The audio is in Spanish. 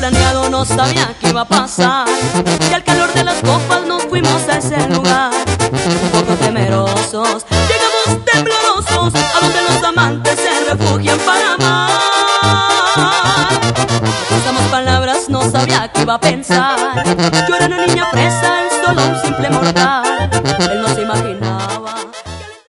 planeado, no sabía qué iba a pasar. Y al calor de las copas nos fuimos a ese lugar. Un poco temerosos, llegamos temblorosos a donde los amantes se refugian para amar. No usamos palabras, no sabía qué iba a pensar. Yo era una niña fresa, él solo un simple mortal. Él no se imaginaba